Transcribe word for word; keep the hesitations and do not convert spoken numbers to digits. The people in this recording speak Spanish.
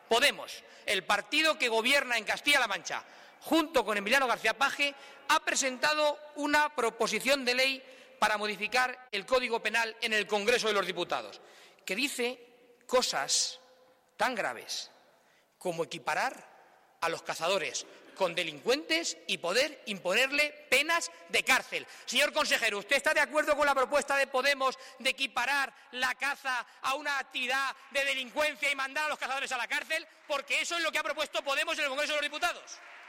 Podemos, el partido que gobierna en Castilla-La Mancha, junto con Emiliano García Paje, ha presentado una proposición de ley para modificar el Código Penal en el Congreso de los Diputados, que dice cosas tan graves como equiparar a los cazadores con delincuentes y poder imponerle penas de cárcel. Señor consejero, ¿usted está de acuerdo con la propuesta de Podemos de equiparar la caza a una actividad de delincuencia y mandar a los cazadores a la cárcel? Porque eso es lo que ha propuesto Podemos en el Congreso de los Diputados.